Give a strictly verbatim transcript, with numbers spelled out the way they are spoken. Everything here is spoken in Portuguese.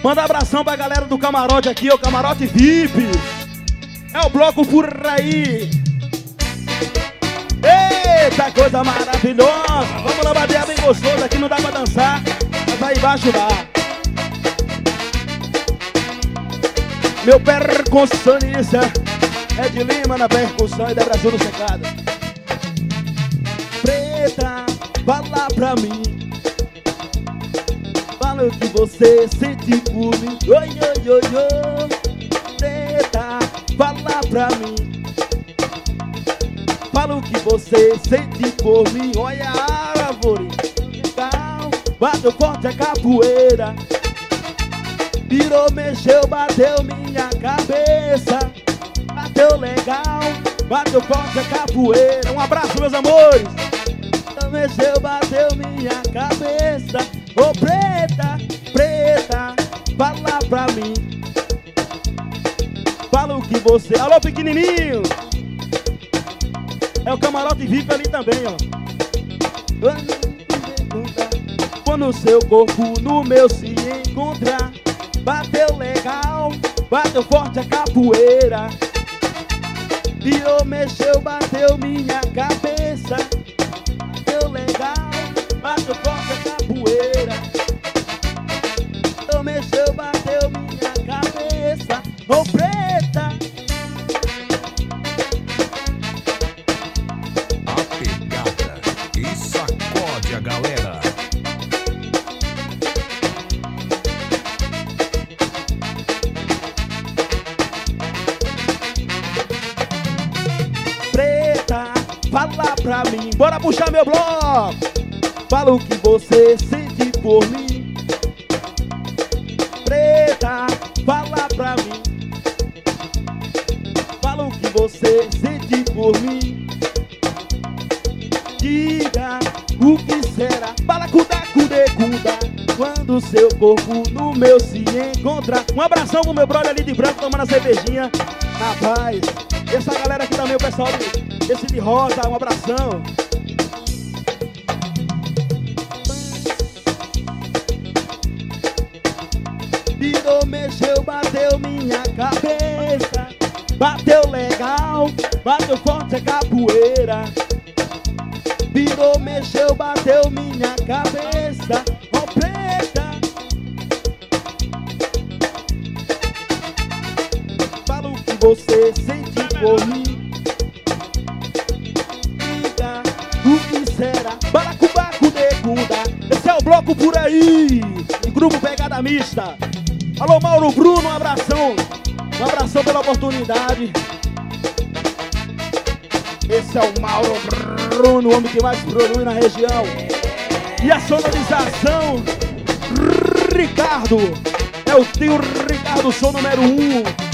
Manda abração pra galera do camarote aqui, o camarote V I P. É o bloco por aí. Eita, coisa maravilhosa. Vamos lá, bater bem gostoso. Aqui não dá pra dançar, mas aí embaixo dá. Meu percussionista é de Lima na percussão e da Brasil no secado. Preta, fala pra mim. Fala o que você sente por mim. Oi, oi, oi, oi. Preta, fala pra mim. Fala o que você sente por mim. Olha a árvore, legal. Bateu forte a capoeira. Virou, mexeu, bateu minha cabeça. Bateu legal, bateu forte a capoeira. Um abraço, meus amores. Mexeu, bateu minha cabeça. Ô, preta, preta, fala pra mim. Fala o que você... Alô, pequenininho. É o camarote V I P ali também, ó. Quando o seu corpo no meu se encontrar. Bateu legal, bateu forte a capoeira. Virou, mexeu, bateu minha cabeça. Bateu legal, bateu forte a capoeira. Virou, mexeu, bateu minha cabeça. Ô, preta. A pegada e sacode a galera. Fala pra mim, bora puxar meu bloco. Fala o que você sente por mim. Preta, fala pra mim. Fala o que você sente por mim. Diga o que será. Balacuda, cude, cuda. Quando seu corpo no meu se encontrar. Um abração pro meu brother ali de branco tomando a cervejinha. Rapaz, essa galera aqui também, o pessoal de... Esse de rosa, um abração. Virou, mexeu, bateu minha cabeça. Bateu legal, bateu forte a capoeira. Virou, mexeu, bateu minha cabeça. Ó, preta. Fala o que você sente por mim. O que será? Balacubaco de Cunda. Esse é o bloco por aí. E grupo Pegada Mista. Alô, Mauro Bruno, um abração. Um abração pela oportunidade. Esse é o Mauro Bruno, o homem que mais produz na região. E a sonorização, Ricardo. É o tio Ricardo, som número um.